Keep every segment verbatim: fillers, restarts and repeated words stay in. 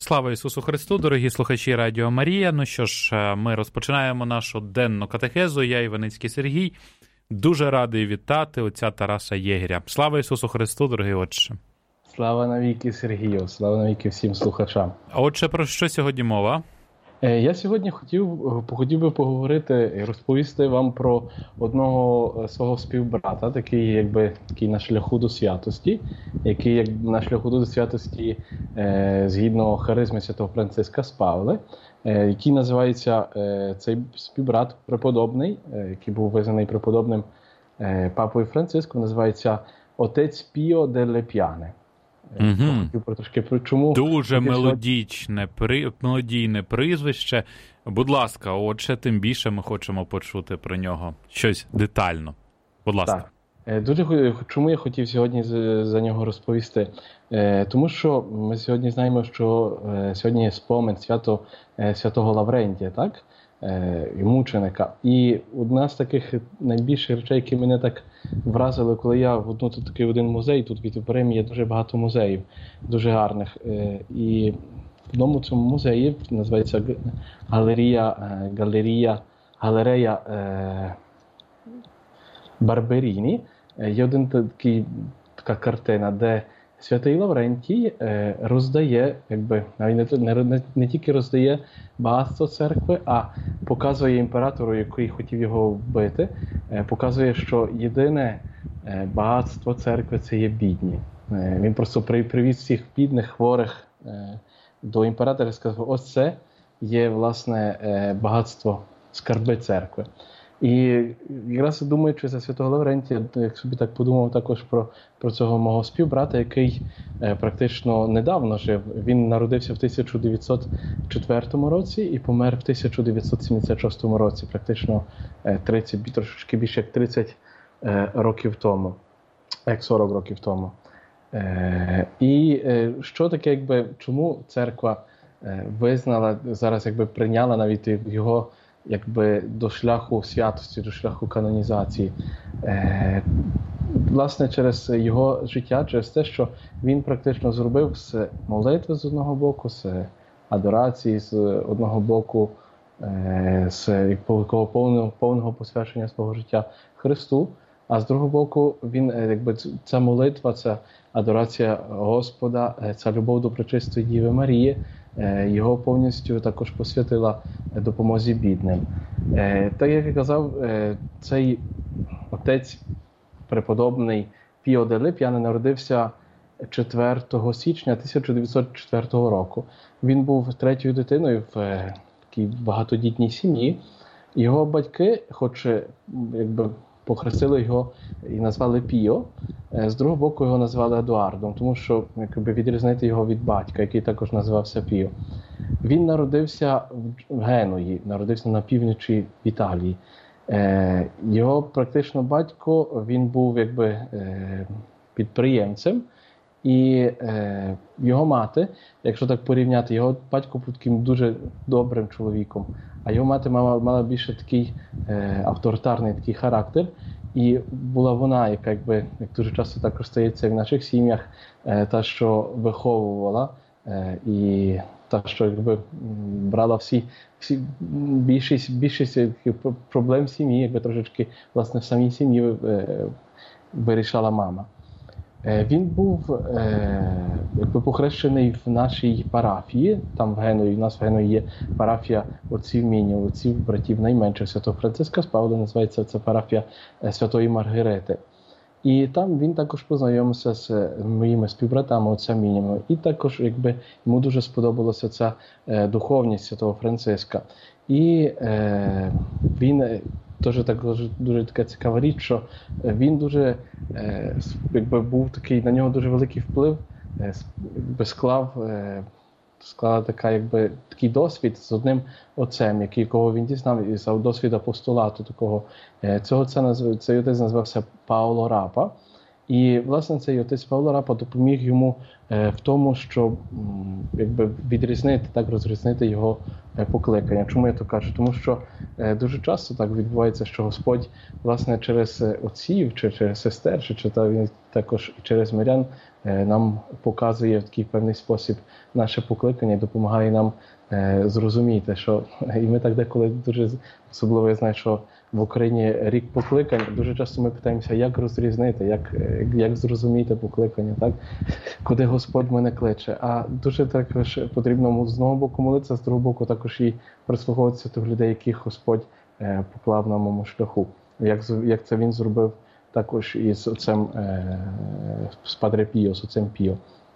Слава Ісусу Христу, дорогі слухачі Радіо Марія. Ну що ж, ми розпочинаємо нашу денну катехезу. Я, Іваницький Сергій, дуже радий вітати отця Тараса Єгеря. Слава Ісусу Христу, дорогий отче. Слава навіки Сергію, слава навіки всім слухачам. А отче, про що сьогодні мова? Я сьогодні хотів, хотів би поговорити і розповісти вам про одного свого співбрата, такий, якби, такий на шляху до святості, який як, на шляху до святості е, згідно харизми святого Франциска з Павли, е, який називається е, цей співбрат преподобний, е, який був визнаний преподобним е, папою Франциском, називається отець Піо делле П'яне. Угу. Трошки, чому Дуже мелодічне, при, мелодійне прізвище. Будь ласка, отже, тим більше ми хочемо почути про нього щось детально. Будь ласка. Так. Дуже чому я хотів сьогодні за нього розповісти? Тому що ми сьогодні знаємо, що сьогодні є спомин свято, святого Лаврентія, так? І мученика. І одна з таких найбільших речей, які мене так вразили, коли я в одну, тут такий один музей, тут в Римі є дуже багато музеїв, дуже гарних. І в одному цьому музеї, називається галерія, галерія, галерея Барберіні, є один такий, така картина, де Святий Лаврентій е, роздає, якби, навіть не, не, не тільки роздає багатство церкви, а показує імператору, який хотів його вбити, е, показує, що єдине е, багатство церкви – це є бідні. Е, він просто при, привіз всіх бідних, хворих е, до імператора і сказав, ось це є, власне, е, багатство, скарби церкви. І якраз думаючи за святого Лаврентія, як собі так подумав також про, про цього мого співбрата, який е, практично недавно жив. Він народився в тисяча дев'ятсот четвертому році і помер в тисяча дев'ятсот сімдесят шостому році, практично е, тридцять, трошки більше як тридцять е, років тому, як сорок років тому. Е, і е, що таке, якби, чому церква е, визнала, зараз якби прийняла навіть його якби до шляху святості, до шляху канонізації. Е, власне, через його життя, через те, що він практично зробив з молитви з одного боку, з адорації з одного боку, е, з повного, повного посвячення свого життя Христу, а з другого боку, він, якби, ця молитва, ця адорація Господа, ця любов до пречистої Діви Марії, його повністю також посвятила допомозі бідним. Так, як я казав, цей отець преподобний Піо делле П'яне народився четвертого січня тисяча дев'ятсот четвертого року. Він був третьою дитиною в такій багатодітній сім'ї. Його батьки, хоч якби похрестили його і назвали Піо, з другого боку його назвали Едуардом, тому що якби відрізнити його від батька, який також називався Піо. Він народився в Генуї, народився на півночі в Італії. Його практично батько, він був якби підприємцем, і його мати, якщо так порівняти, його батько був таким дуже добрим чоловіком, а його мати мала, мала більше такий е, авторитарний такий характер. І була вона, яка, якби, як дуже часто також стається в наших сім'ях, е, та, що виховувала, е, і та, що якби, брала всі, всі більшість, більшість проблем сім'ї, якби трошечки, власне, в самій сім'ї е, вирішала мама. Він був е, якби похрещений в нашій парафії, там в Генуї, у нас в Генуї є парафія отців Мінів, отців братів найменших святого Франциска з Павла, називається це парафія Святої Маргарити. І там він також познайомився з моїми співбратами, отця Мінями, і також якби йому дуже сподобалася ця е, духовність святого Франциска. І е, він Тож також дуже така цікава річ, що він дуже, е, якби був такий, на нього дуже великий вплив, е, якби склав, е, склала така, якби, такий досвід з одним отцем, який, кого він дізнав, і за досвід апостолату такого. Е, цього отця, цей отець називався Паоло Рапа. І, власне, цей отець Паоло Рапа допоміг йому е, в тому, щоб м, якби відрізнити, так розрізнити його покликання. Чому я то кажу? Тому що дуже часто так відбувається, що Господь, власне, через отців, чи через сестер, чи, чи та, також через мирян нам показує в такий певний спосіб наше покликання і допомагає нам зрозуміти, що і ми так деколи дуже, особливо я знаю, що в Україні рік покликань, дуже часто ми питаємося, як розрізнити, як, як зрозуміти покликання, так? Куди Господь мене кличе. А дуже також потрібно з одного боку молитися, з другого боку також і прислуховуватися до людей, яких Господь поклав на моєму шляху. Як, як це він зробив також із отцем, з Падре Піо, з отцем Піо.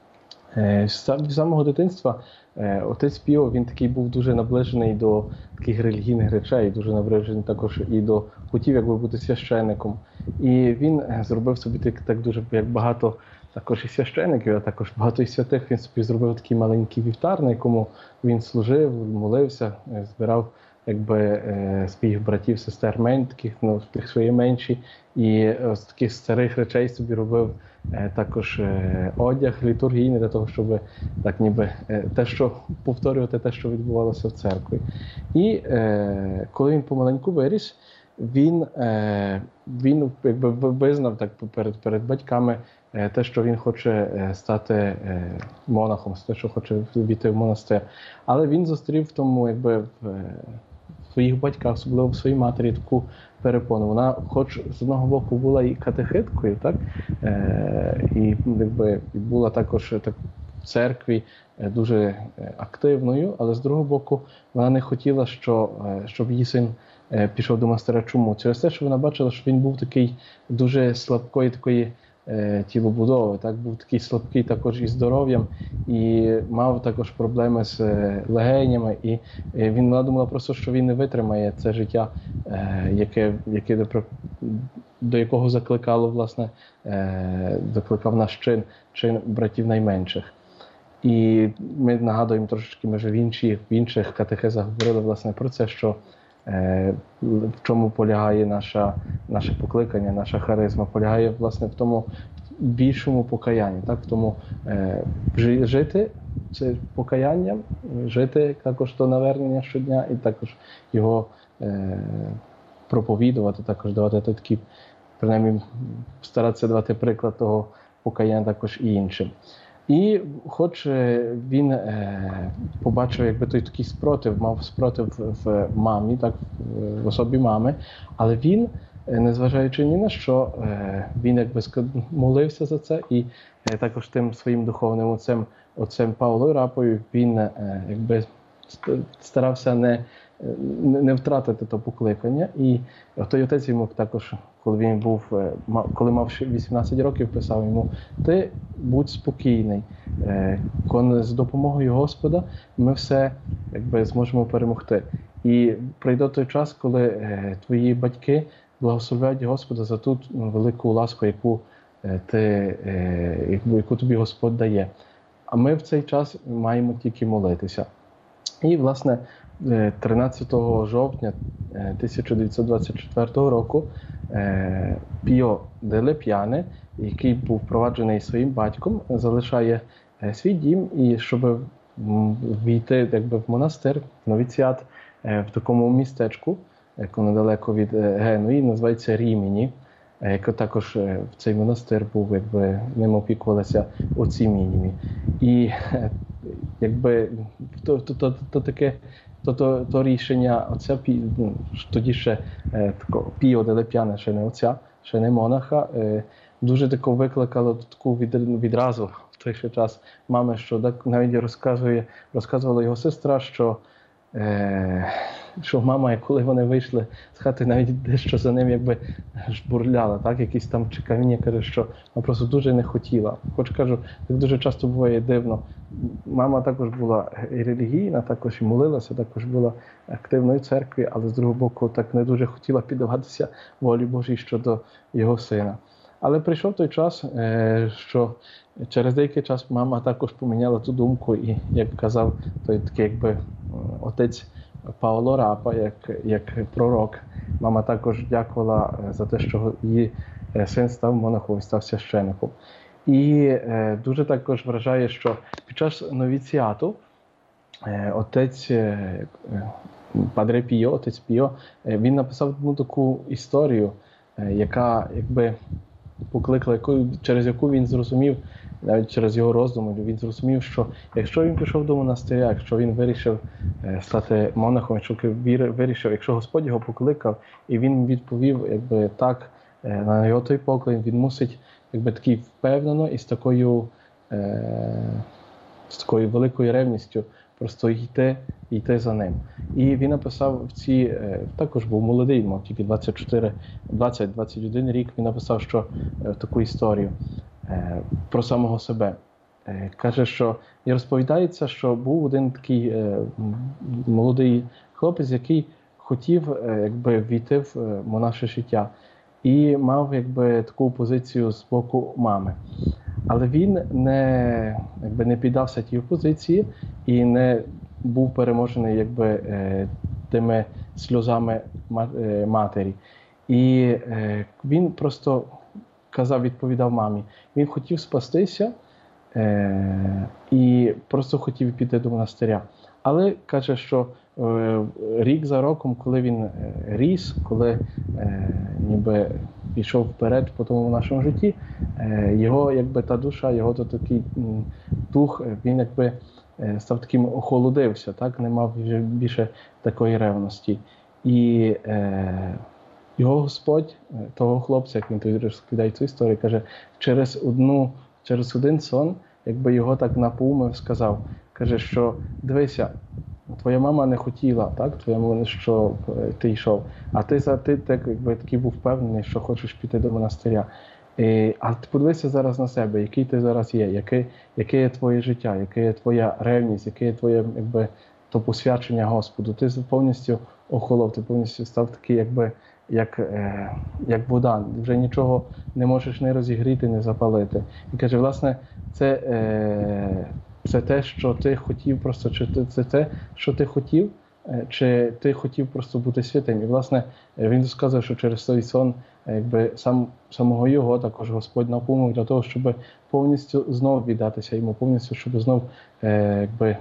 З самого дитинства отець Піо, він такий був дуже наближений до таких релігійних речей, дуже наближений також і до хотів якби бути священником. І він зробив собі так, так дуже, як багато також і священників, а також багато і святих, він собі зробив такий маленький вівтар, на якому він служив, молився, збирав якби своїх братів, сестер, мен, таких, ну, тих свої менші, і з таких старих речей собі робив також одяг літургійний для того, щоб так ніби те, що повторювати те, що відбувалося в церкві. І е, коли він помаленьку виріс, він, е, він якби визнав так перед, перед батьками те, що він хоче стати монахом, те, що хоче війти в монастир. Але він зустрів в тому, якби в своїх батьках, особливо в своїй матері, таку перепону. Вона, хоч з одного боку, була і катехиткою, так, е, і якби була також так, в церкві дуже активною, але з другого боку, вона не хотіла, що, щоб її син пішов до монастиря. Чому? Через те, що вона бачила, що він був такий дуже слабкої такої тілобудови, так, був такий слабкий також і здоров'ям, і мав також проблеми з легенями, і він, вона думала просто, що він не витримає це життя, яке, яке до, до якого закликало, власне, закликав наш чин, чин братів найменших. І ми нагадуємо трошечки, ми вже в, інші, в інших катехезах говорили, власне, про це, що в чому полягає наша, наше покликання, наша харизма, полягає, власне, в тому більшому покаянні, так, в тому е, жити це покаянням, жити також то навернення щодня і також його е, проповідувати, також давати такі, принаймні, старатися давати приклад того покаяння також і іншим. І хоч він е, побачив, якби той такий спротив, мав спротив в мамі, так, в особі мами, але він, незважаючи ні на що, е, він якби молився за це, і е, також тим своїм духовним отцем, отцем Пауло Рапою, він е, якби старався не, не втратити то покликання. І той отець йому також, коли він був, коли мав вісімнадцять років, писав йому: ти будь спокійний, з допомогою Господа ми все якби зможемо перемогти. І прийде той час, коли твої батьки благословлять Господа за ту велику ласку, яку ти, яку тобі Господь дає. А ми в цей час маємо тільки молитися. І, власне, тринадцятого жовтня тисяча дев'ятсот двадцять четвертого року Піо деле П'яне, який був впроваджений своїм батьком, залишає свій дім, і щоб війти якби в монастир, в новіціат, в такому містечку, яке недалеко від Генуї, називається Ріміні, який також в цей монастир був, якби ним опікувалися отці Мінімі. І якби то, то, то, то таке то, то, то рішення отця, ну, тоді ще е, тако, Піо деле П'яне, ще не отця, ще не монаха, е, дуже тако викликало таку від, відразу в той ще час мами, що так, навіть розказує, розказувала його сестра, що е, що мама, коли вони вийшли з хати, навіть дещо за ним якби жбурляла, так, якісь там чекання, каже, що вона просто дуже не хотіла. Хоч кажу, так дуже часто буває дивно. Мама також була і релігійна, також і молилася, також була активною в церкві, але з другого боку так не дуже хотіла піддаватися волі Божій щодо його сина. Але прийшов той час, що через деякий час мама також поміняла ту думку, і, як казав той такий якби отець Пауло Рапа, як, як пророк, мама також дякувала за те, що її син став монахом і став священником. І е, дуже також вражає, що під час новіціату отець Падре Піо, отець Піо, він написав одну таку історію, яка якби покликала, яку, через яку він зрозумів, навіть через його роздуми, він зрозумів, що якщо він пішов до монастиря, якщо він вирішив стати монахом, якщо вирішив, якщо Господь його покликав, і він відповів, якби так, на його той поклик, він мусить, якби такий впевнено і з такою, з такою великою ревністю просто йти, йти за ним. І він написав в ці, також був молодий, мав тільки двадцять чотири, двадцять двадцять один рік, він написав, що таку історію про самого себе. Каже, що і розповідається, що був один такий молодий хлопець, який хотів якби війти в монаше життя і мав якби таку позицію з боку мами. Але він не, якби, не піддався тій позиції і не був переможений якби, тими сльозами матері. І він просто казав, відповідав мамі. Він хотів спастися і просто хотів піти до монастиря. Але каже, що рік за роком, коли він ріс, коли ніби пішов вперед по тому в нашому житті, його якби та душа, його то такий дух, він якби став таким, охолодився, так, не мав вже більше такої ревності. І е, його Господь, того хлопця, як він тоді розповідає цю історію, каже, через одну, через один сон, якби його так напоумив, сказав, каже, що дивися, твоя мама не хотіла, так, твоя мама, що ти йшов, а ти, ти так, якби, такий був впевнений, що хочеш піти до монастиря. І, а ти подивися зараз на себе, який ти зараз є, яке, яке є твоє життя, яке є твоя ревність, яке є твоє якби, то посвячення Господу. Ти повністю охолов, ти повністю став такий, якби, як, е, як вода. Вже нічого не можеш не розігріти, не запалити. І каже, власне, це, е, це те, що ти хотів просто, чи це те, що ти хотів, чи ти хотів просто бути святим. І, власне, він розказує, що через той сон, якби, сам, самого його також Господь напомнив для того, щоб повністю знов віддатися йому, повністю, щоб знов е, якби,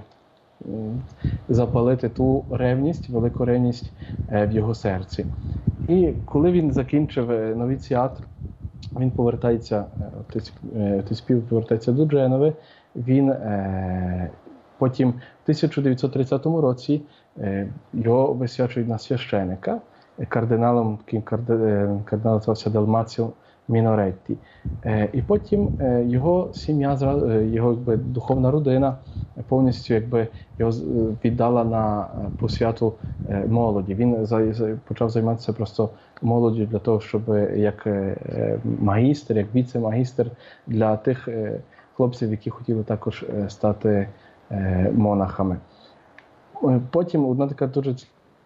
запалити ту ревність, велику ревність е, в його серці. І коли він закінчив новіціат, він повертається, той спів повертається до Дженови, він е, потім в тисяча дев'ятсот тридцятому році е, його висвячують на священика, кардиналом, таким кардинал звався Далмаціо Міноретті. Е, і потім е, його сім'я, його якби, духовна родина повністю якби, його віддала на посвяту е, молоді. Він за, за, почав займатися просто молоддю для того, щоб як е, магістр, як віце-магістр для тих е, хлопців, які хотіли також е, стати е, монахами. Потім одна така дуже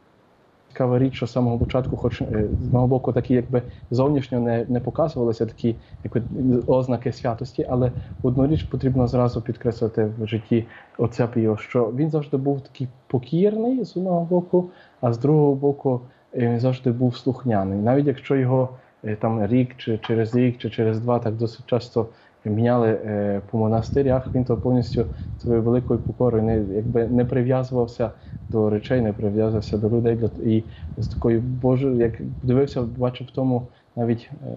цікава річ, що з самого початку, хоч з мого боку, такі якби зовнішньо не, не показувалися такі якби, ознаки святості, але одну річ потрібно зразу підкреслити в житті отця Піо, що він завжди був такий покірний з одного боку, а з другого боку він завжди був слухняний. Навіть якщо його там рік, чи через рік, чи через два так досить часто міняли е, по монастирях, він то повністю своєю великою покорою не, якби, не прив'язувався до речей, не прив'язувався до людей. І з такою Божою, як дивився, бачив в тому навіть е,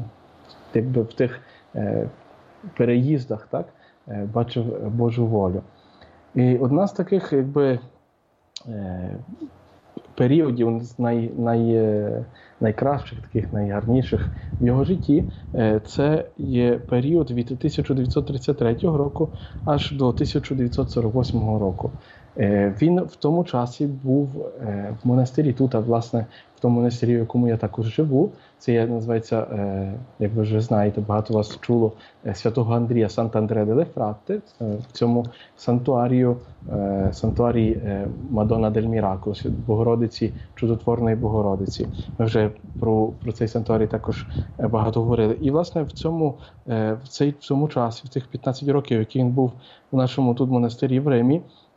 якби в тих е, переїздах, так, е, бачив Божу волю. І одна з таких якби, е, періодів, най, най, найкращих, таких найгарніших в його житті, це є період від тисяча дев'ятсот тридцять третього року аж до тисяча дев'ятсот сорок восьмого року. Він в тому часі був в монастирі тут, а власне в тому монастирі, в якому я також живу. Це є, називається, як ви вже знаєте, багато вас чуло, святого Андрія, Сант'Андреа деле Фратте, в цьому сантуарію, сантуарії Мадонна дель Міраколо, Богородиці, Чудотворної Богородиці. Ми вже про, про цей сантуарій також багато говорили. І, власне, в цьому, в цей, в цьому часі, в тих п'ятнадцять років, які він був у нашому тут монастирі в Римі,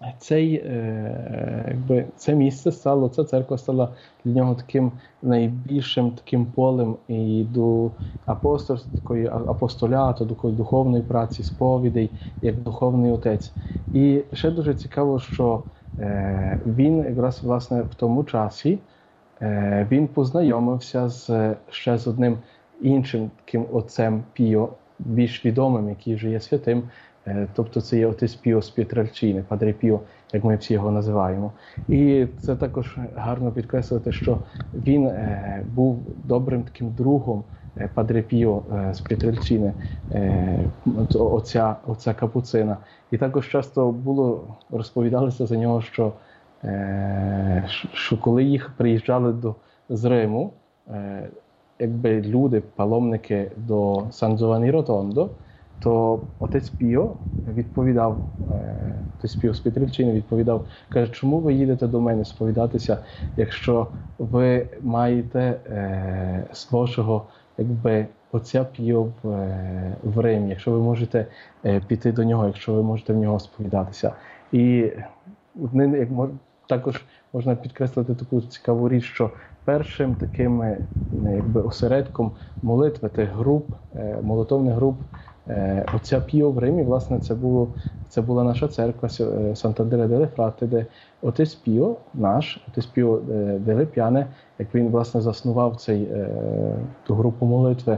цей, е, якби, це місце стало, ця церква стала для нього таким найбільшим таким полем і до апостольства, такої апостоляту, такої духовної праці, сповідей, як духовний отець. І ще дуже цікаво, що е, він якраз власне в тому часі е, він познайомився з, ще з одним іншим таким отцем Піо, більш відомим, який вже є святим. Тобто це є отець Піо з Пietrelcine, Падре Піо, як ми всі його називаємо. І це також гарно підкреслити, що він е, був добрим таким другом е, Падре Піо е, з Pietrelcine, е, отця, отця Капуцина. І також часто було, розповідалося за нього, що, е, що коли їх приїжджали до, з Риму, е, якби люди, паломники до Сан Giovanni Rotondo, то отець Піо відповідав, отець Піо з Pietrelcine відповідав, каже, чому ви їдете до мене сповідатися, якщо ви маєте е, свого, якби, отця Піо в, е, в Римі, якщо ви можете е, піти до нього, якщо ви можете в нього сповідатися. І як мож, також можна підкреслити таку цікаву річ, що першим таким якби, осередком молитви тих груп, е, молитовних груп, отця Піо в Римі, власне, це, було, це була наша церква Sant'Andrea delle Fratte, де отець Піо, наш, отець Піо delle Piane, як він, власне, заснував цей, ту групу молитви,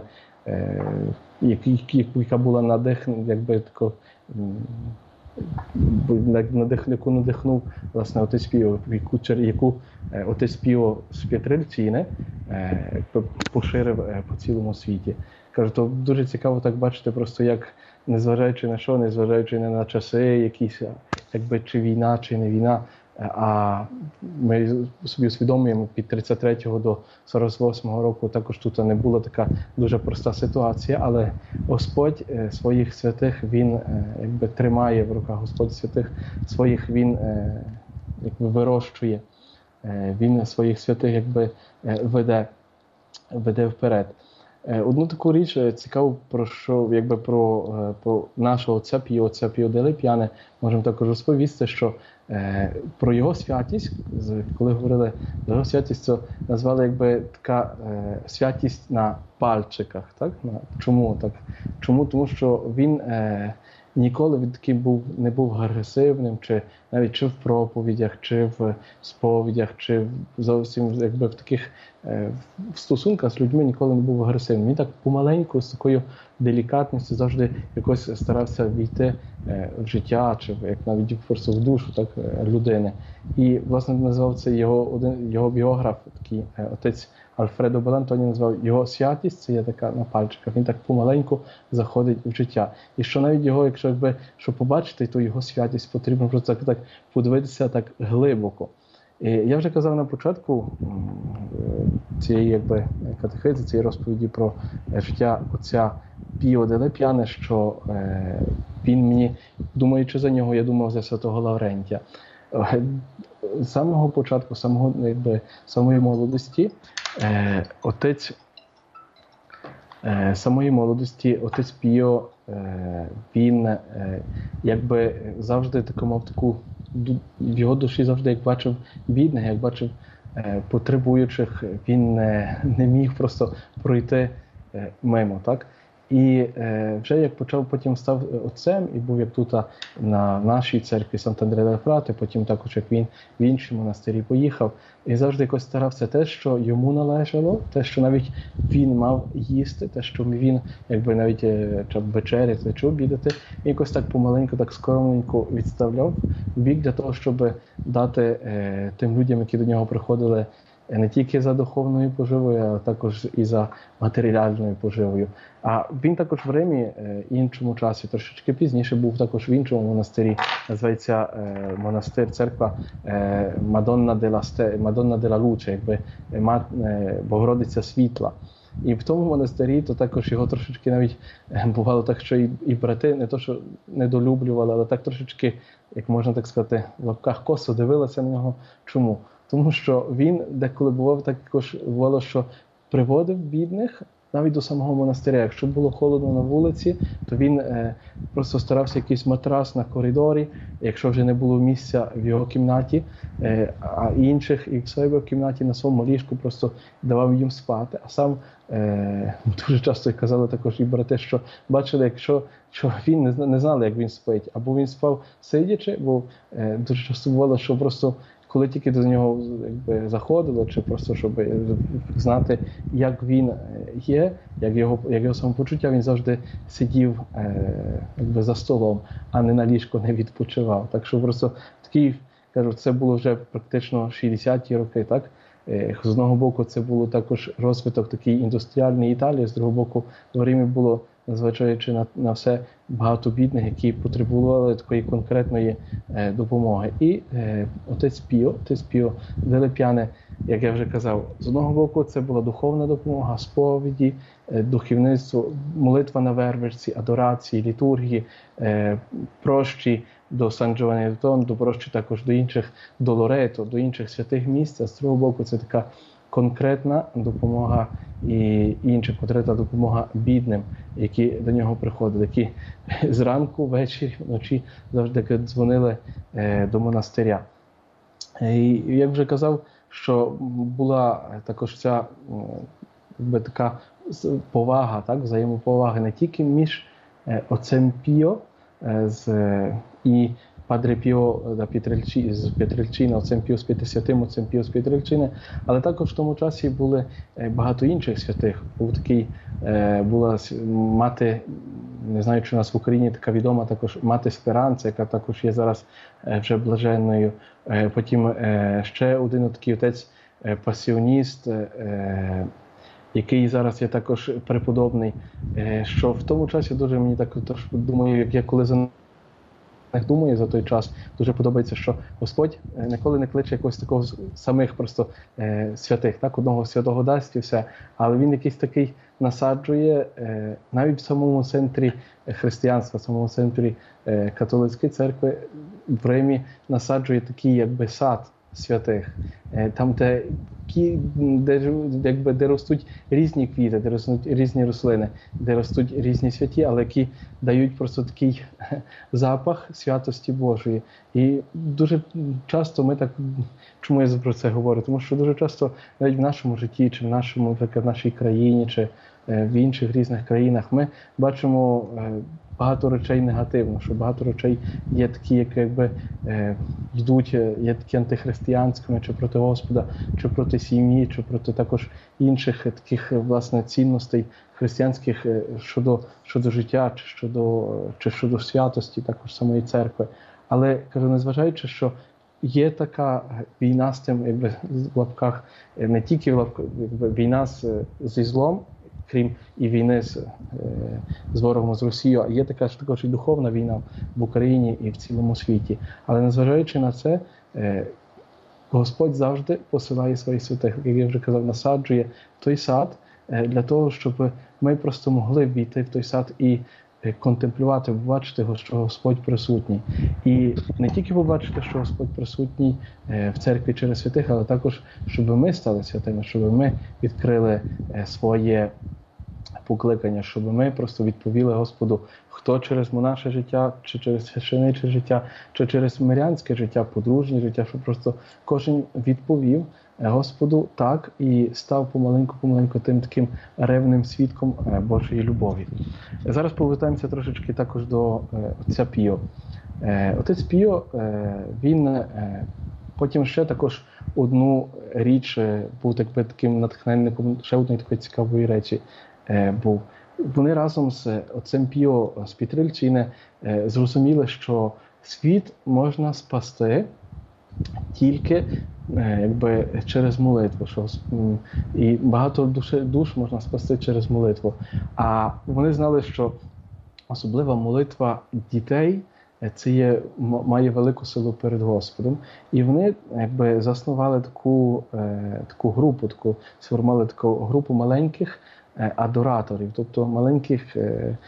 яка була надихнена, якби тако, надих, яку надихнув, власне, отець Піо, яку, яку отець Піо з Pietrelcine поширив по цілому світі. Кажу, то дуже цікаво так бачити просто, як, незважаючи на що, незважаючи не на часи якісь, якби, чи війна, чи не війна, а ми собі усвідомлюємо, від тридцять третього до сорок восьмого року також тут не була така дуже проста ситуація, але Господь своїх святих, Він, якби, тримає в руках, Господь святих своїх, Він, якби, вирощує, Він своїх святих, якби, веде, веде вперед. Одну таку річ цікаву, про що, якби, про, про нашого отця Піо, отця Піо delle Piane, можемо також розповісти, що е, про його святість, коли говорили про його святість, то назвали, якби, така е, святість на пальчиках. Так? Чому так? Чому? Тому що він е, ніколи він такий був, не був агресивним, чи навіть чи в проповідях, чи в сповідях, чи зовсім, якби, в таких е, в стосунках з людьми ніколи не був агресивним. Він так помаленьку, з такою делікатністю завжди якось старався війти е, в життя, чи як навіть просто в душу, так, людини. І, власне, назвав це його, один, його біограф, такий е, отець Альфредо Белантоні, назвав його святість, це є така на пальчиках, він так помаленьку заходить в життя. І що навіть його, якщо, якби, щоб побачити, то його святість потрібно просто так, так подивитися так глибоко. І я вже казав на початку цієї, якби, катехези, цієї розповіді про життя отця Піо delle Piane, що е, він мені, думаючи за нього, я думав за святого Лаврентія. З самого початку, самого, якби, самої молодості, е, отець е, самої молодості отець Піо, е, він, е, якби, завжди таку мав таку, в його душі завжди, як бачив бідних, як бачив е, потребуючих, він не, не міг просто пройти е, мимо, так? І е, вже як почав, потім став отцем і був як тут на нашій церкві Sant'Andrea delle Fratte, потім також як він в інші монастирі поїхав. І завжди якось старався те, що йому належало, те, що навіть він мав їсти, те, що він, якби, навіть чи вечеряти, чи обідати, і якось так помаленьку, так скромненько відставляв в бік для того, щоб дати е, тим людям, які до нього приходили, не тільки за духовною поживою, а також і за матеріальною поживою. А він також в Римі, іншому часі, трошечки пізніше, був також в іншому монастирі, називається монастир, церква Madonna della, Madonna della Luce, якби Богородиця світла. І в тому монастирі, то також його трошечки навіть бувало так, що і, і брати не то, що недолюблювали, але так трошечки, як можна так сказати, в лапках косо дивилися на нього. Чому? Тому що він деколи бував також, бувало, що приводив бідних навіть до самого монастиря. Якщо було холодно на вулиці, то він е, просто старався якийсь матрас на коридорі, якщо вже не було місця в його кімнаті, е, а інших і в себе в кімнаті на своєму ліжку просто давав їм спати. А сам е, дуже часто казали також і брати, що бачили, якщо що він не, не знали, як він спить, або він спав сидячи, бо е, дуже часто бувало, що просто коли тільки до нього якби заходили, чи просто щоб знати, як він є, як його, як його самопочуття, він завжди сидів е, якби за столом, а не на ліжку не відпочивав. Так що просто такий, кажу, це було вже практично шістдесяті роки, так? Е, з одного боку це було також розвиток такий індустріальний Італії, з другого боку в Римі було, незважаючи на, на все, багато бідних, які потребували такої конкретної е, допомоги. І е, отець Піо, отець Піо Деле П'яне, як я вже казав, з одного боку це була духовна допомога, сповіді, е, духовництво, молитва на вервичці, адорації, літургії, е, прощі до Сан Джованні де Тон, до прощі також до інших, до Лорето, до інших святих місць. А з другого боку це така конкретна допомога і інша конкретна допомога бідним, які до нього приходили, які зранку, ввечері, вночі завжди дзвонили е, до монастиря. І як вже казав, що була також ця якби, така повага, так, взаємоповага не тільки між е, отцем Піо е, з, е, і Падре Піо да Пietrelcina, з Пietrelcina, отцем Піо з П'ятисвятим, отцем Піо з Пietrelcina, але також в тому часі були багато інших святих. Був такий, була мати, не знаю, чи у нас в Україні така відома також мати Сперанца, яка також є зараз вже блаженною. Потім ще один такий отець пасіоніст, який зараз є також преподобний, що в тому часі дуже мені так тож, думаю, як я коли за думаю за той час, дуже подобається, що Господь ніколи не кличе якогось такого самих просто е, святих, так, одного святого дасть і все, але він якийсь такий насаджує е, навіть в самому центрі християнства, в самому центрі е, католицької церкви в Римі насаджує такий якби сад святих, е, там, де, де, якби, де ростуть різні квіти, де ростуть різні рослини, де ростуть різні святі, але які дають просто такий запах святості Божої. І дуже часто ми так, чому я про це говорю? Тому що дуже часто навіть в нашому житті, чи в нашому, наприклад, в нашій країні, чи в інших різних країнах ми бачимо багато речей негативно, що багато речей є такі, які якби е, йдуть, є такі антихристиянськими, чи проти Господа, чи проти сім'ї, чи проти також інших таких, власне, цінностей християнських щодо, щодо життя, чи щодо, чи щодо святості також самої церкви. Але, кажу, незважаючи, що є така війна з тим, якби, в лапках, не тільки в лапках, якби, війна з, зі злом, крім і війни з, з ворогом, з Росією, а є така ж також і духовна війна в Україні і в цілому світі. Але незважаючи на це, Господь завжди посилає своїх святих, як я вже казав, насаджує той сад для того, щоб ми просто могли війти в той сад і контемплювати, побачити, що Господь присутній. І не тільки побачити, що Господь присутній в церкві через святих, але також, щоб ми стали святими, щоб ми відкрили своє покликання, щоб ми просто відповіли Господу, хто через монаше життя, чи через священиче життя, чи через мирянське життя, подружнє життя, щоб просто кожен відповів Господу так і став помаленьку-помаленьку тим таким ревним свідком Божої любові. Зараз повертаємося трошечки також до отця Піо. Отець Піо, він потім ще також одну річ був так, таким натхненником, ще одної такої цікавої речі був. Вони разом з отцем Піо з П'єтрельчини зрозуміли, що світ можна спасти тільки якби через молитву, що і багато душ, душ можна спасти через молитву. А вони знали, що особлива молитва дітей це є, має велику силу перед Господом. І вони якби заснували таку, таку групу, таку сформували таку групу маленьких адораторів, тобто маленьких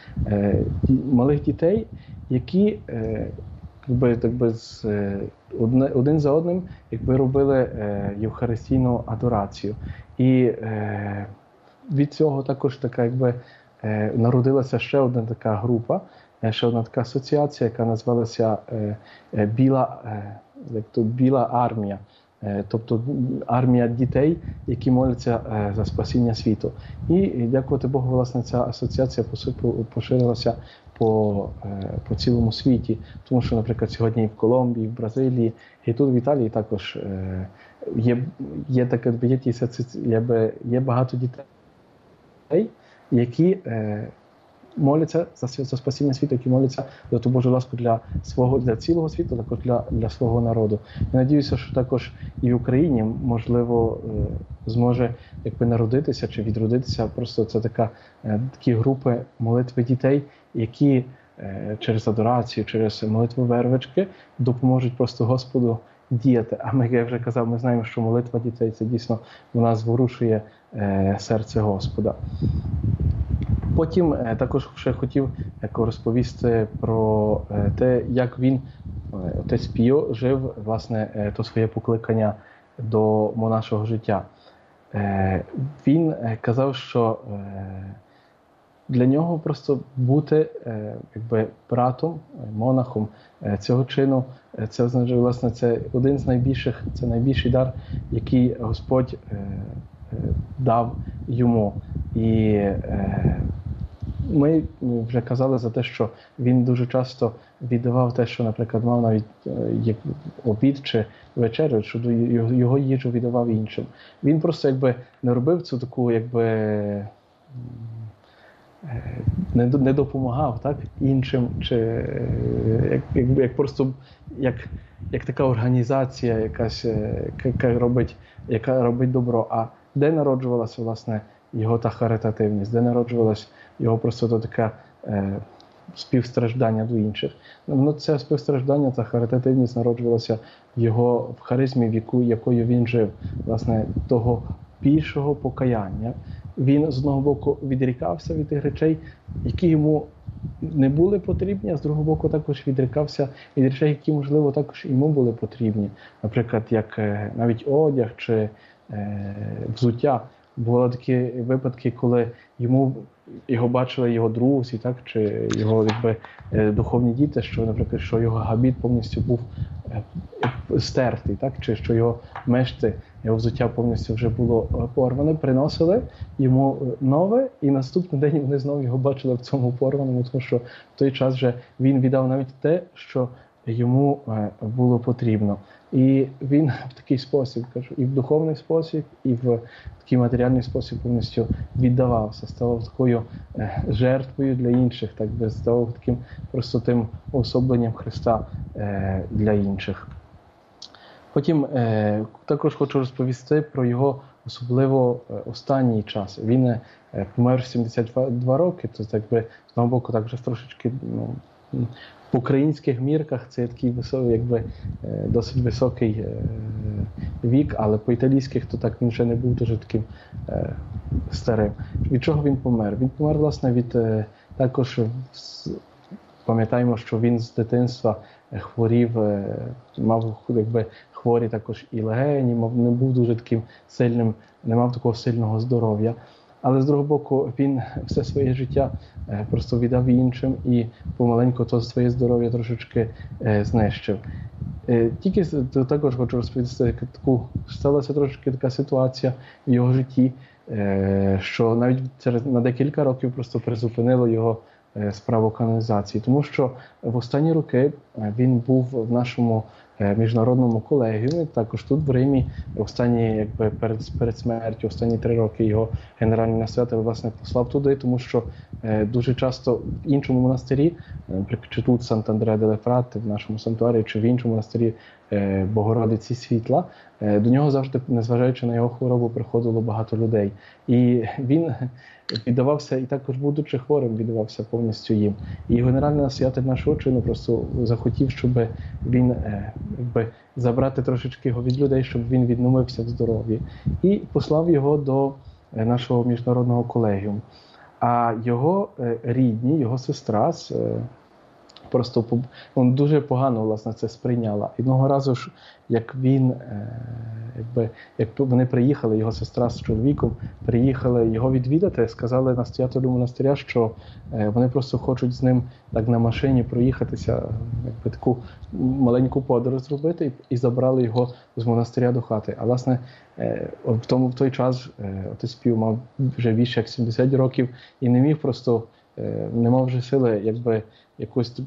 малих дітей, які якби, якби з, одне, один за одним якби робили е, євхаристійну адорацію. І е, від цього також така, якби, народилася ще одна така група, ще одна така асоціація, яка називалася Біла, як то, Біла армія. Тобто армія дітей, які моляться за спасіння світу. І, дякувати Богу, власне, ця асоціація поширилася по, по цілому світі. Тому що, наприклад, сьогодні і в Колумбії, і в Бразилії, і тут в Італії також є, є, таке, є, ті, є, є багато дітей, які моляться за, за спасіння світу, які моляться за ту Божу ласку для свого, для цілого світу, також для, для свого народу. Я надіюся, що також і в Україні, можливо, зможе якби народитися чи відродитися просто це така, такі групи молитви дітей, які через адорацію, через молитву вервички допоможуть просто Господу діяти. А ми, як я вже казав, ми знаємо, що молитва дітей – це дійсно, вона зворушує серце Господа. Потім також ще хотів розповісти про те, як він, отець Піо, жив, власне, то своє покликання до монашого життя. Він казав, що для нього просто бути якби братом, монахом цього чину, це означає, власне, це один з найбільших, це найбільший дар, який Господь дав йому. І ми вже казали за те, що він дуже часто віддавав те, що, наприклад, мав навіть як обід чи вечерю, що його їжу віддавав іншим. Він просто якби не робив цю таку, якби не, не допомагав, так, іншим, чи як, як, як просто як, як така організація, якась, яка робить, яка робить добро. А де народжувалася, власне, його та харитативність, де народжувалась його просто то таке е, співстраждання до інших. Ну, це співстраждання та харитативність народжувалася в його в харизмі, в яку, якою він жив, власне, того більшого покаяння. Він, з одного боку, відрікався від тих речей, які йому не були потрібні, а з другого боку також відрікався від речей, які, можливо, також йому були потрібні. Наприклад, як е, навіть одяг чи е, взуття. Були такі випадки, коли йому, його бачили його друзі, так, чи його якби, духовні діти, що, наприклад, що його габіт повністю був стертий, так, чи що його мешти, його взуття повністю вже було порване, приносили йому нове, і наступний день вони знову його бачили в цьому порваному, тому що в той час вже він віддав навіть те, що йому було потрібно. І він в такий спосіб, кажу, і в духовний спосіб, і в такий матеріальний спосіб повністю віддавався, ставав такою жертвою для інших, так би ставав таким просто тим уособленням Христа для інших. Потім також хочу розповісти про його особливо останній час. Він помер в сімдесят два роки, то так би з одного боку так вже трошечки, ну, в українських мірках це такий високий, якби досить високий вік, але по італійських то так він ще не був дуже таким старим. Від чого він помер? Він помер, власне, від також, пам'ятаємо, що він з дитинства хворів, мав якби хворі також і легені, не був дуже таким сильним, не мав такого сильного здоров'я. Але, з другого боку, він все своє життя просто віддав іншим і помаленьку то своє здоров'я трошечки знищив. Тільки також хочу розповісти, таку сталася трошки така ситуація в його житті, що навіть через, на декілька років просто призупинило його справу канонізації. Тому що в останні роки він був в нашому міжнародному колегіумі, також тут в Римі, останні, якби перед, перед смертю, останні три роки його генеральний настоятель, власне, послав туди, тому що е, дуже часто в іншому монастирі, наприклад, чи тут Сант'Андреа-деле-Фратте, в нашому санктуарі, чи в іншому монастирі е, Богородиці Світла, е, до нього завжди, незважаючи на його хворобу, приходило багато людей. І він віддавався, і також будучи хворим, віддавався повністю їм. І генеральний настоятель нашого чину просто захотів, щоб він е, якби забрати трошечки його від людей, щоб він відновився в здоров'ї. І послав його до нашого міжнародного колегіуму. А його рідні, його сестра з просто він дуже погано, власне, це сприйняла. Одного разу ж, як він, якби, як вони приїхали, його сестра з чоловіком, приїхали його відвідати, сказали настоятелю монастиря, що вони просто хочуть з ним так на машині проїхатися, якби таку маленьку подорож зробити, і забрали його з монастиря до хати. А, власне, в, тому, в той час отець Піо мав вже більше як сімдесят років і не міг просто, не мав вже сили, якби, якось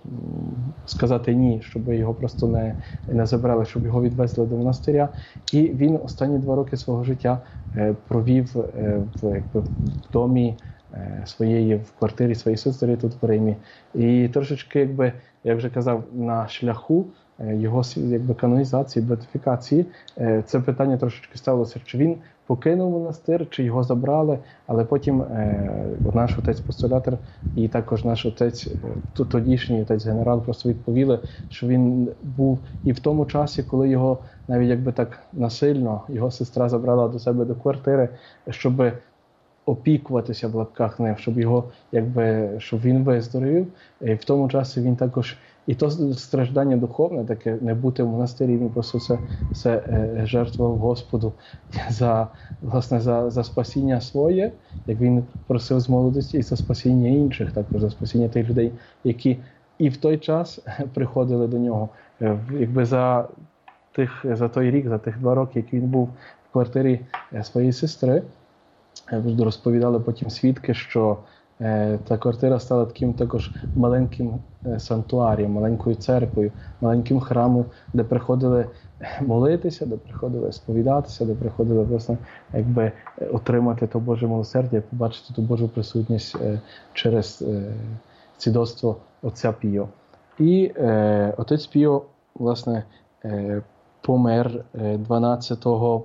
сказати ні, щоб його просто не, не забрали, щоб його відвезли до монастиря. І він останні два роки свого життя провів в, якби, в домі своєї, в квартирі своєї сестри тут в Римі. І трошечки, якби, я вже казав, на шляху його, якби, канонізації, беатифікації, це питання трошечки ставилося, чи він покинув монастир, чи його забрали, але потім е, наш отець-постулятор і також наш отець, тодішній отець-генерал, просто відповіли, що він був і в тому часі, коли його навіть якби так насильно, його сестра забрала до себе до квартири, щоб опікуватися в лапках ним, щоб його, якби, щоб він виздоровів. І в тому часі він також, і то страждання духовне, таке не бути в монастирі, він просто це, це жертвував Господу за, власне, за, за спасіння своє, як він просив з молодості, і за спасіння інших, також за спасіння тих людей, які і в той час приходили до нього. Якби за, тих, за той рік, за тих два роки, які він був в квартирі своєї сестри, розповідали потім свідки, що е, та квартира стала таким також маленьким е, сантуарієм, маленькою церквою, маленьким храмом, де приходили молитися, де приходили сповідатися, де приходили, власне, якби отримати то Боже милосердя, побачити ту Божу присутність е, через е, свідоцтво отця Піо. І е, отець Піо, власне, е, помер дванадцятого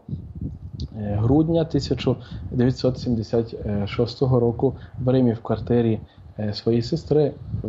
грудня тисяча дев'ятсот сімдесят шостого року в Римі в квартирі своєї сестри.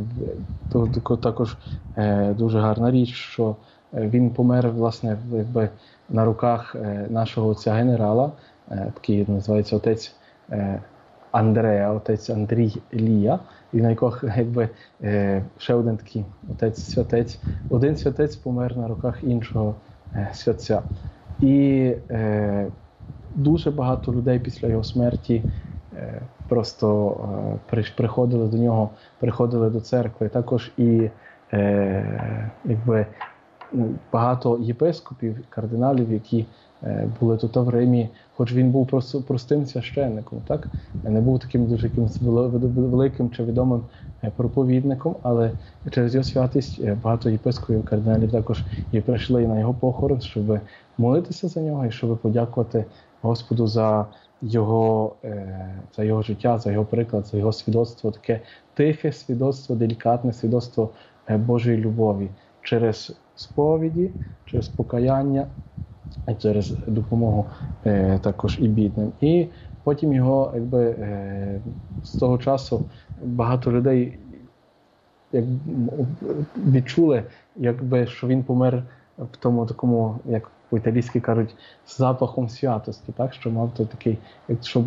Також дуже гарна річ, що він помер, власне, якби на руках нашого отця генерала, такий називається отець Андреа, отець Андрій Лія, і на яких, якби, ще один такий отець-святець. Один святець помер на руках іншого святця. І е, дуже багато людей після його смерті е, просто е, приходили до нього, приходили до церкви. Також і е, якби, багато єпископів, кардиналів, які е, були тут в Римі, хоч він був просто простим священником, так? Не був таким дуже якимось великим чи відомим проповідником, але через його святість багато єпископів, кардиналів також і прийшли на його похорон, щоб молитися за нього і щоб подякувати Господу за його, за його життя, за його приклад, за його свідоцтво, таке тихе свідоцтво, делікатне свідоцтво Божої любові через сповіді, через покаяння, через допомогу також і бідним. І потім його, якби, з того часу багато людей як, відчули, якби, що він помер в тому такому, як по-італійськи кажуть, з запахом святості, так? Що мав то такий, що,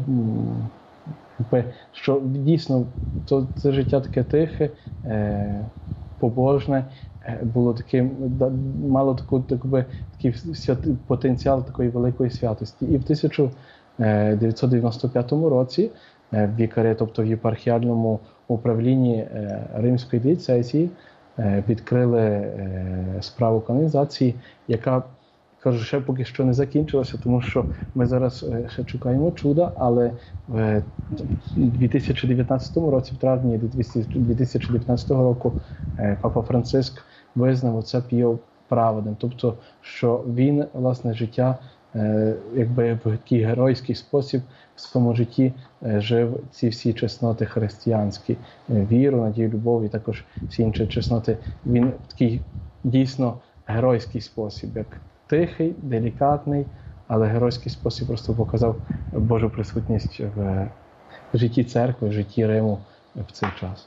якби, що дійсно то, це життя таке тихе, е, побожне, е, було таким, мало таку, якби, такий свят, потенціал такої великої святості. І в тисяча дев'ятсот дев'яносто п'ятому році в вікарі, тобто в єпархіальному управлінні Римської дієцезії, відкрили справу канонізації, яка, кажу, ще поки що не закінчилася, тому що ми зараз ще чекаємо чуда, але в дві тисячі дев'ятнадцятому році, в травні дві тисячі дев'ятнадцятого року, Папа Франциск визнав отця Піо праведним, тобто, що він, власне, життя якби в такий геройський спосіб в своєму житті жив ці всі чесноти християнські, віру, надію, любов і також всі інші чесноти. Він в такий дійсно геройський спосіб, як тихий, делікатний, але геройський спосіб просто показав Божу присутність в житті церкви, в житті Риму в цей час.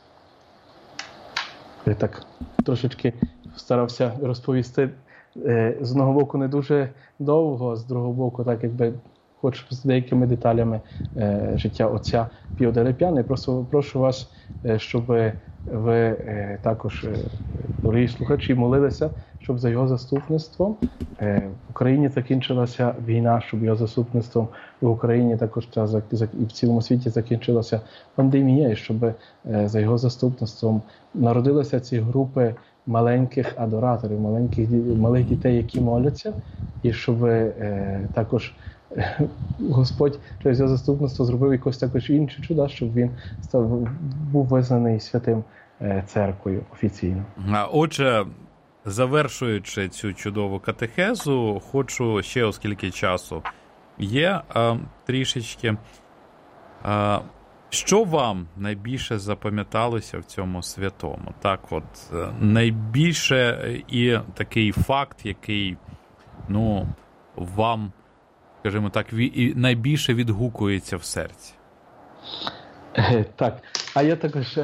Я так трошечки старався розповісти з одного боку не дуже довго, з другого боку так якби хоч з деякими деталями е, життя отця Піо деле П'яне. Просто прошу вас, е, щоб ви е, також, е, дорогі слухачі, молилися, щоб за його заступництвом е, в Україні закінчилася війна, щоб його заступництвом в Україні також та, за, за, і в цілому світі закінчилася пандемія, і щоб е, за його заступництвом народилися ці групи маленьких адораторів, маленьких, малих дітей, які моляться, і щоб е, також е, Господь через його заступництво зробив якось також інші чуда, щоб він став, був визнаний святим е, церквою офіційно. Отже, завершуючи цю чудову катехезу, хочу ще, оскільки часу є е, трішечки, е, що вам найбільше запам'яталося в цьому святому? Так от, найбільше і такий факт, який, ну, вам, скажімо так, і найбільше відгукується в серці? Так, а я також,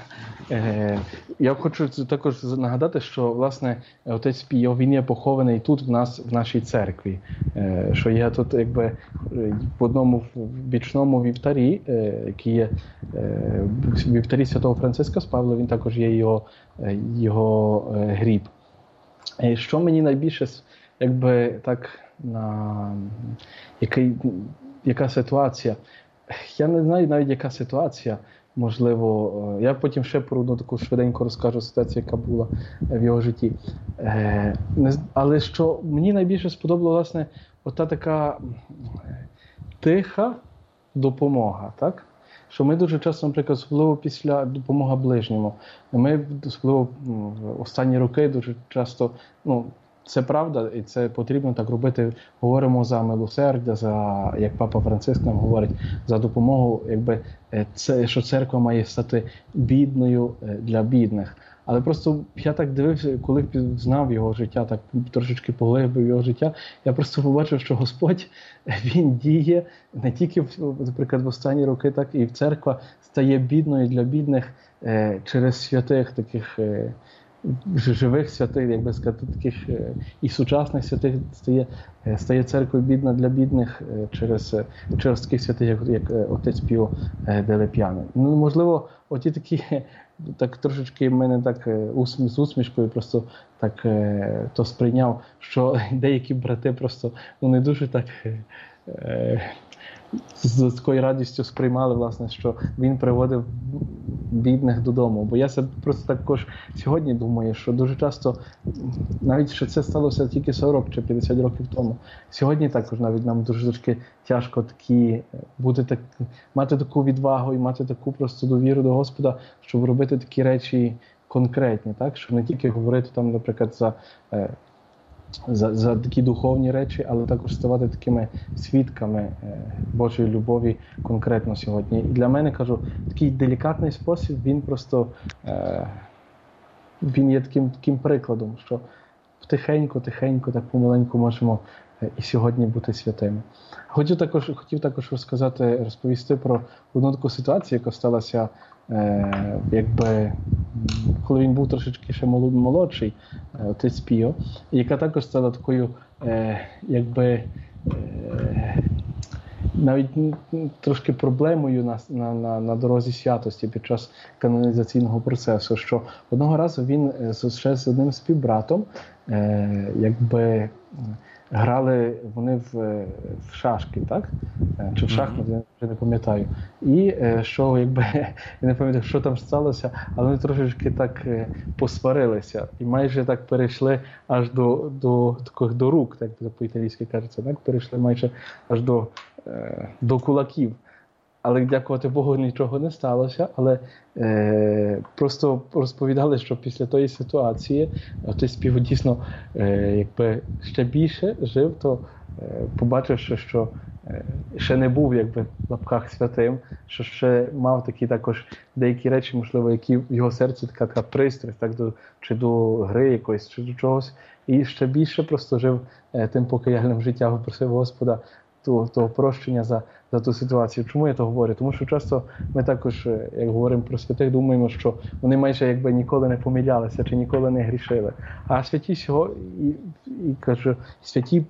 я хочу також нагадати, що, власне, отець Піо, він є похований тут в нас, в нашій церкві, що я тут, якби, в одному бічному вівтарі, який є в вівтарі Святого Франциска з Павла, він також є його, його гріб. Що мені найбільше, якби, так, на який, яка ситуація? Я не знаю навіть, яка ситуація, можливо, я потім ще про одну таку швиденько розкажу ситуацію, яка була в його житті. Але що мені найбільше сподобало, власне, ота така тиха допомога, так? Що ми дуже часто, наприклад, особливо після допомоги ближньому, ми, особливо в останні роки, дуже часто, ну, це правда, і це потрібно так робити. Говоримо за милосердя, за, як Папа Франциск нам говорить, за допомогу, якби, це, що церква має стати бідною для бідних. Але просто я так дивився, коли знав його життя, так трошечки поглибив його життя, я просто побачив, що Господь, він діє не тільки, наприклад, в останні роки, так і в церква стає бідною для бідних е, через святих таких е, живих святих, як би сказати, таких і сучасних святих, стає, стає церквою бідна для бідних через, через таких святих, як, як отець Піо деле П'яне. Ну, можливо, оті такі, так трошечки мене так з усмішкою просто так то сприйняв, що деякі брати просто, ну, не дуже так з такою радістю сприймали, власне, що він приводив бідних додому. Бо я себе просто також сьогодні думаю, що дуже часто, навіть що це сталося тільки сорок чи п'ятдесят років тому, сьогодні також навіть нам дуже трошки тяжко такі, бути так, мати таку відвагу і мати таку просто довіру до Господа, щоб робити такі речі конкретні, так? Щоб не тільки говорити там, наприклад, за За, за такі духовні речі, але також ставати такими свідками е, Божої любові конкретно сьогодні. І для мене, кажу, такий делікатний спосіб, він просто е, він є таким, таким прикладом, що тихенько, тихенько, так помаленьку можемо е, і сьогодні бути святими. Хотів також, хотів також розказати, розповісти про одну таку ситуацію, яка сталася, е, якби, коли він був трошечки ще молодший, отець Піо, яка також стала такою, е, якби, е, навіть трошки проблемою на, на, на, на дорозі святості під час канонізаційного процесу, що одного разу він ще з одним співбратом, е, якби, грали вони в, в шашки, так? Чи в шахмати, я вже не пам'ятаю. І що, якби, я не пам'ятаю, що там сталося, але вони трошечки так посварилися. І майже так перейшли аж до, до, до, до рук, так по-італійськи кажеться, так? Перейшли майже аж до, до кулаків. Але, дякувати Богу, нічого не сталося, але е, просто розповідали, що після тої ситуації отець Піо дійсно е, якби ще більше жив, то е, побачивши, що е, ще не був, якби, в лапках святим, що ще мав такі також деякі речі, можливо, які в його серці така, така пристрасть, так, до, чи до гри якоїсь, чи до чогось, і ще більше просто жив е, тим покаяльним життям, просив Господа того, того прощення за, за ту ситуацію. Чому я то говорю? Тому що часто ми також, як говоримо про святих, думаємо, що вони майже якби ніколи не помилялися чи ніколи не грішили. А святі всього, і, і кажу, святі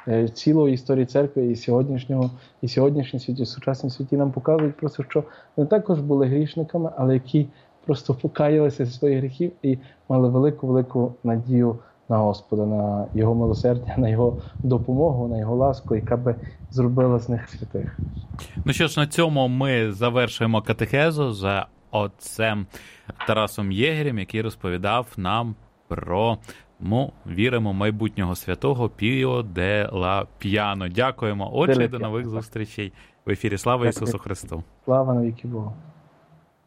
цілої історії церкви і сьогоднішнього, і сьогоднішній світі, і сучасній світі нам показують просто, що вони також були грішниками, але які просто покаялися зі своїх гріхів і мали велику-велику надію на Господа, на Його милосердя, на Його допомогу, на Його ласку, яка би зробила з них святих. Ну що ж, на цьому ми завершуємо катехезу за отцем Тарасом Єгерем, який розповідав нам про, ми віримо, майбутнього святого Піо де ла П'яно. Дякуємо, отче, до нових зустрічей в ефірі. Слава Ісусу Христу! Слава навіки Богу!